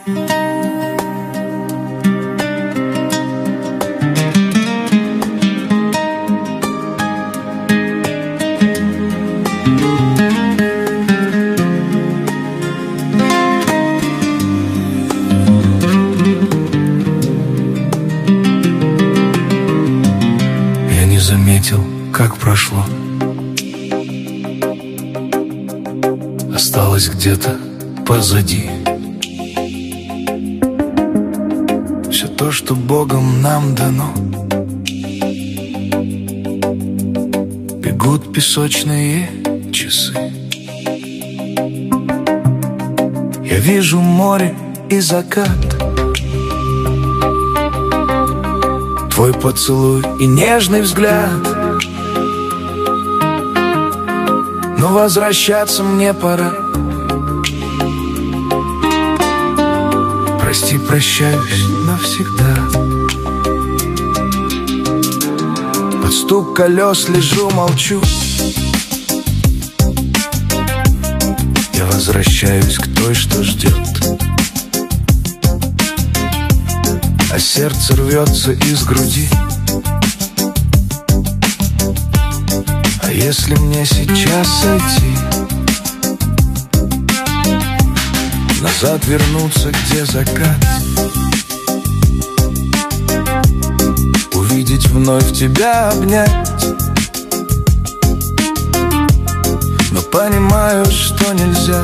Я не заметил, как прошло. Осталось где-то позади все то, что Богом нам дано. Бегут песочные часы. Я вижу море и закат, твой поцелуй и нежный взгляд. Но возвращаться мне пора. Прости, прощаюсь навсегда. Под стук колес лежу, молчу. Я возвращаюсь к той, что ждет. А сердце рвется из груди. А если мне сейчас сойти, назад вернуться, где закат, увидеть вновь тебя, обнять. Но понимаю, что нельзя.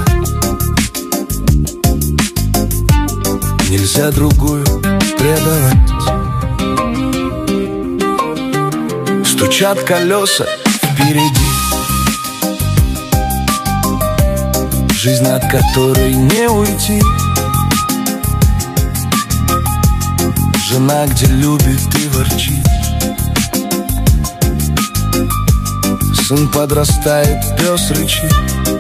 Нельзя другую предавать. Стучат колеса впереди, жизнь, от которой не уйти. Жена, где любит и ворчит. Сын подрастает, пес рычит.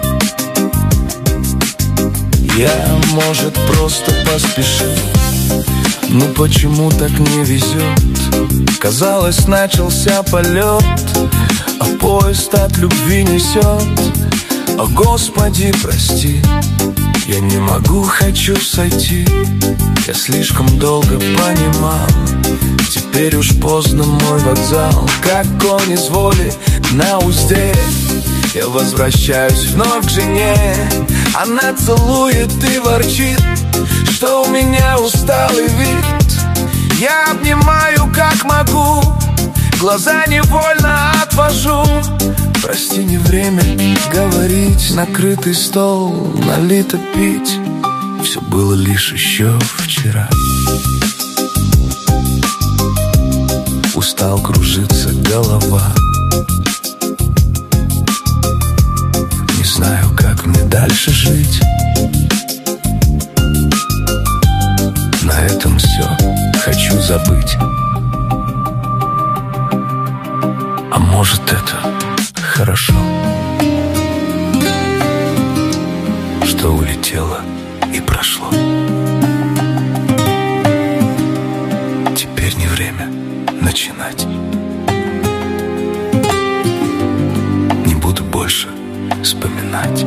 Я, может, просто поспешил, но почему так не везет? Казалось, начался полет, а поезд от любви несет. О, Господи, прости, я не могу, хочу сойти. Я слишком долго понимал, теперь уж поздно, мой вокзал, как конь из воли на узде. Я возвращаюсь вновь к жене. Она целует и ворчит, что у меня усталый вид. Я обнимаю, как могу, глаза невольно отвожу. Прости, не время говорить. Накрытый стол, налито пить. Все было лишь еще вчера. Устал, кружится голова. Не знаю, как мне дальше жить. На этом все, хочу забыть. А может, это хорошо, что улетело и прошло. Теперь не время начинать. Не буду больше вспоминать.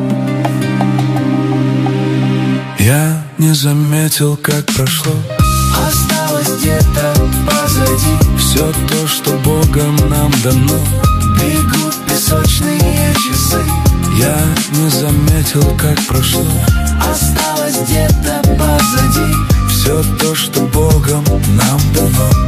Я не заметил, как прошло. Осталось где-то позади все то, что Богом нам дано. бегут песочные часы. Я не заметил, как прошло. Осталось где-то позади все то, что Богом нам дано.